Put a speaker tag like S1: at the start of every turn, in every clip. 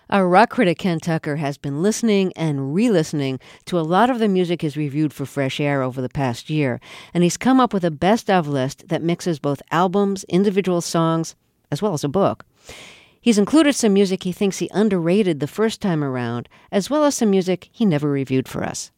S1: Our rock critic Ken Tucker has been listening and re-listening to a lot of the music he's reviewed for Fresh Air over the past year, and he's come up with a best-of list that mixes both albums, individual songs, as well as a book. He's included some music he thinks he underrated the first time around, as well as some music he never reviewed for us.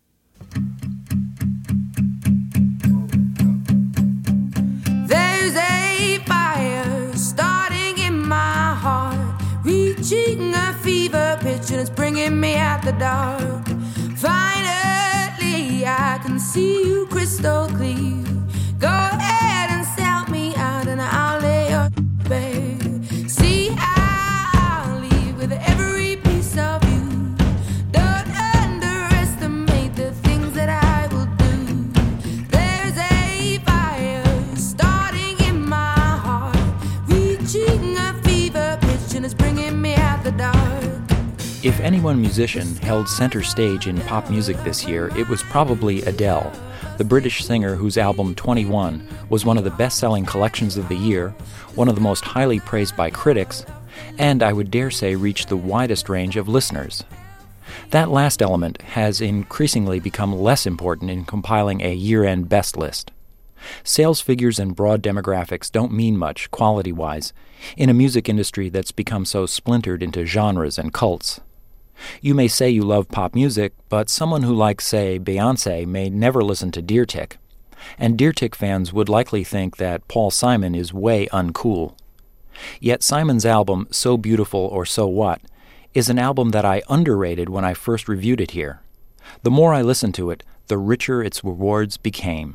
S2: There's a fire starting in my heart, reaching a fever pitch and it's bringing me out the dark. Finally, I can see you crystal clear. Go ahead and sell me out and I'll lay your bare. See, I'll leave with every piece of you. Don't underestimate the things that I will do. There's a fire starting in my heart, reaching a fever pitch and it's bringing me out the dark.
S3: If any one musician held center stage in pop music this year, it was probably Adele, the British singer whose album 21 was one of the best-selling collections of the year, one of the most highly praised by critics, and I would dare say reached the widest range of listeners. That last element has increasingly become less important in compiling a year-end best list. Sales figures and broad demographics don't mean much, quality-wise, in a music industry that's become so splintered into genres and cults. You may say you love pop music, but someone who likes, say, Beyoncé may never listen to Deer Tick. And Deer Tick fans would likely think that Paul Simon is way uncool. Yet Simon's album, So Beautiful or So What, is an album that I underrated when I first reviewed it here. The more I listened to it, the richer its rewards became.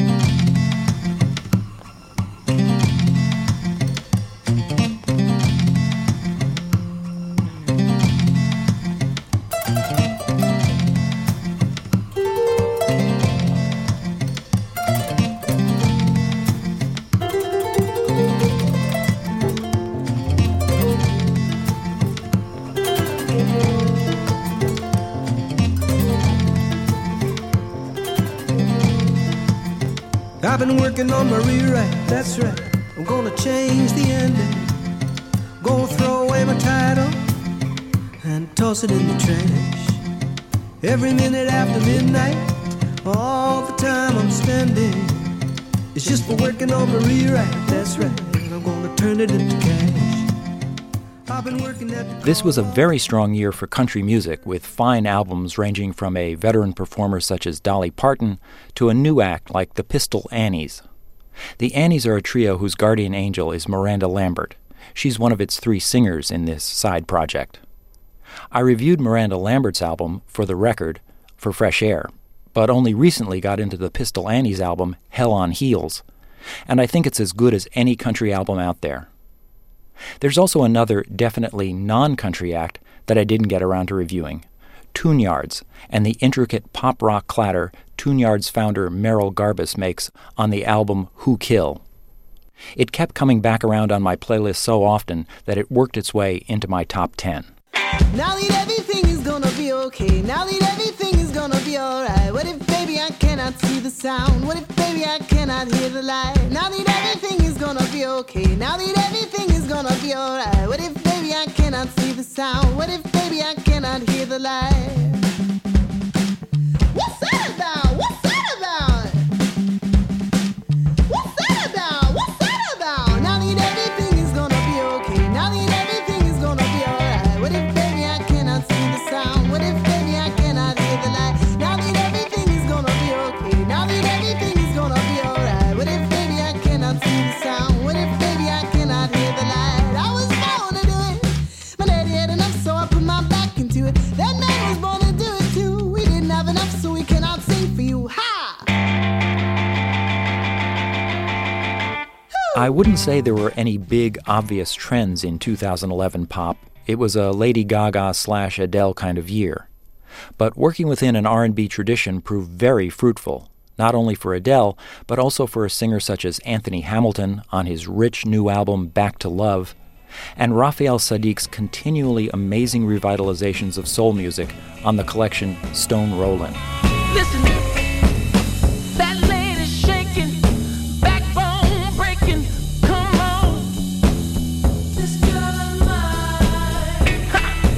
S4: I've been working on my rewrite, that's right. I'm gonna change the ending. Gonna throw away my title and toss it in the trash. Every minute after midnight, all the time I'm spending, it's just for working on my rewrite, that's right. I'm gonna turn it into cash. I've been working at the
S3: This was a very strong year for country music, with fine albums ranging from a veteran performer such as Dolly Parton to a new act like the Pistol Annies. The Annies are a trio whose guardian angel is Miranda Lambert. She's one of its three singers in this side project. I reviewed Miranda Lambert's album, For the Record, for Fresh Air, but only recently got into the Pistol Annies album, Hell on Heels, and I think it's as good as any country album out there. There's also another definitely non-country act that I didn't get around to reviewing, Tune-Yards, and the intricate pop-rock clatter Tune-Yards founder Merrill Garbus makes on the album Who Kill. It kept coming back around on my playlist so often that it worked its way into my top 10.
S5: Now that everything is gonna be okay, now that everything is gonna be alright. What if, baby, I cannot see the sound? What if, baby, I cannot hear the light? Now that everything is gonna be okay, now that everything is gonna be alright. What if, baby, I cannot see the sound? What if, baby, I cannot hear the light? What's that about? What's that about? What's that about? What's that about? Now that everything is gonna be okay, now that everything is gonna be alright. What if, baby, I cannot see the sound? What if, baby, I cannot hear the light? Now that everything is gonna be okay, now that everything is gonna be alright. What if, baby, I cannot see the sound? What if, baby, I cannot hear the light? I was born to do it. My daddy had enough, so I put my back into it. That man was born to do it too. We didn't have enough, so we cannot sing for you. Ha!
S3: I wouldn't say there were any big, obvious trends in 2011 pop. It was a Lady Gaga/Adele kind of year. But working within an R&B tradition proved very fruitful, not only for Adele, but also for a singer such as Anthony Hamilton on his rich new album Back to Love, and Raphael Saadiq's continually amazing revitalizations of soul music on the collection Stone Rollin'.
S2: Listen, that lady's shaking, backbone breaking. Come on, this girl of mine. Ha!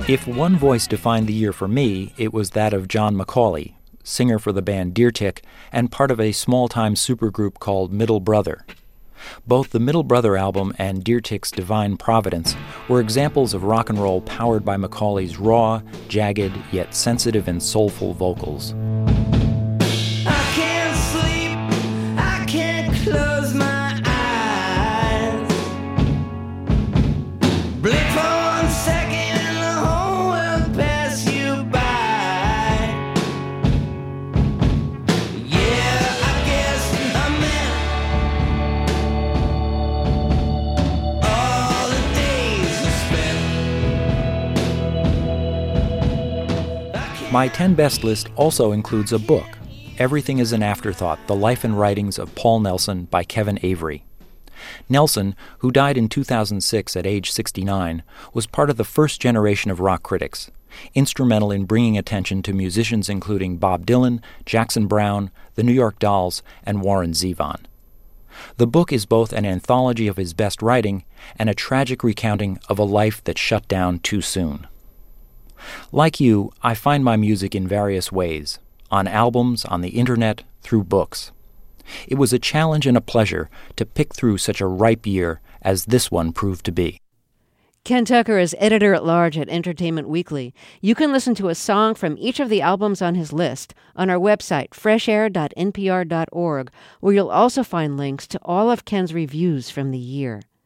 S3: If one voice defined the year for me, it was that of John McCauley, singer for the band Deer Tick and part of a small-time supergroup called Middle Brother. Both the Middle Brother album and Deer Tick's Divine Providence were examples of rock and roll powered by McCauley's raw, jagged, yet sensitive and soulful vocals.
S4: I can't sleep, I can't close my eyes. Blink for 1 second and the whole world pass you by. Yeah, I guess I meant all the days we spent.
S3: My 10 Best list also includes a book, Everything is an Afterthought, The Life and Writings of Paul Nelson by Kevin Avery. Nelson, who died in 2006 at age 69, was part of the first generation of rock critics, instrumental in bringing attention to musicians including Bob Dylan, Jackson Browne, the New York Dolls, and Warren Zevon. The book is both an anthology of his best writing and a tragic recounting of a life that shut down too soon. Like you, I find my music in various ways, on albums, on the internet, through books. It was a challenge and a pleasure to pick through such a ripe year as this one proved to be.
S1: Ken Tucker is editor-at-large at Entertainment Weekly. You can listen to a song from each of the albums on his list on our website, freshair.npr.org, where you'll also find links to all of Ken's reviews from the year.